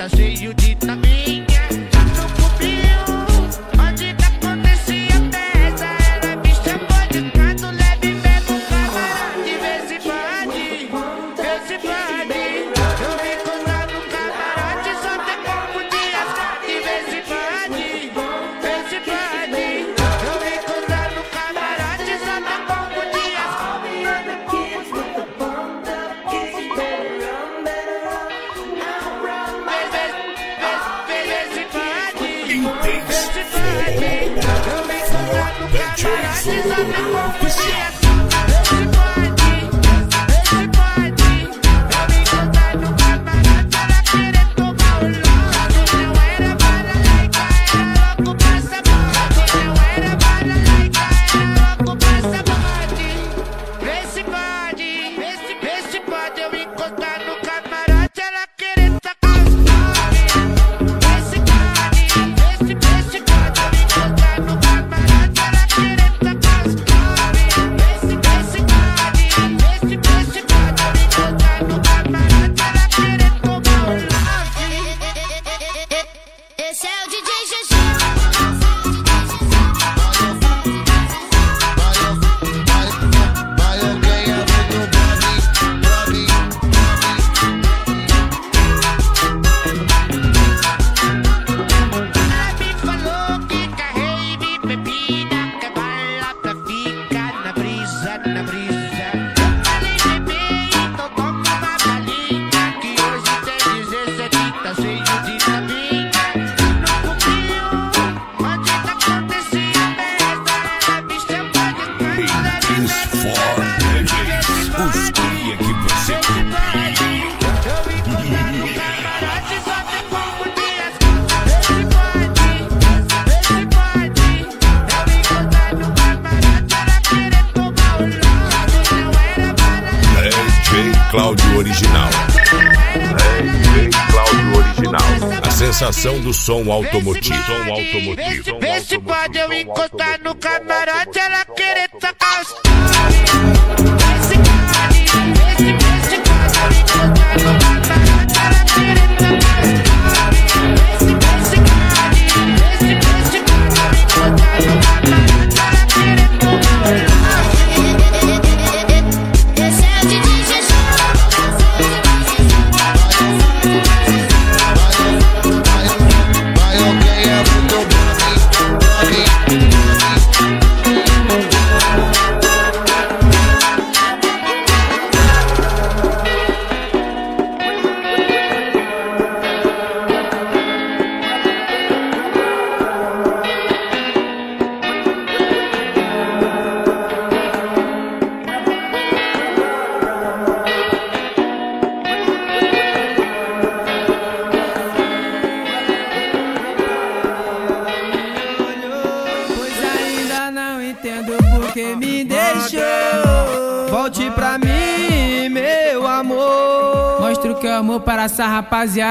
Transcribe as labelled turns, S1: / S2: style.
S1: tá cheio de novinha. No cubinho, onde tá acontecia festa, ela me chamou de canto, leve mesmo camarote. Vê se pode, vê se pode. Eu me encontrar no camarote, só tem como de asfalto. Vê se pode, vê se pode. Eu me encontrar no camarote, só tem como de asfalto.
S2: Esse é o DJ GG.
S3: Cláudio Original. DJ Cláudio Original. A sensação do som automotivo.
S1: Vê se pode eu encostar no camarote, ela querer tacar os...
S4: Porque me deixou. Volte pra mim, meu amor. Mostra o que é amor para essa rapaziada.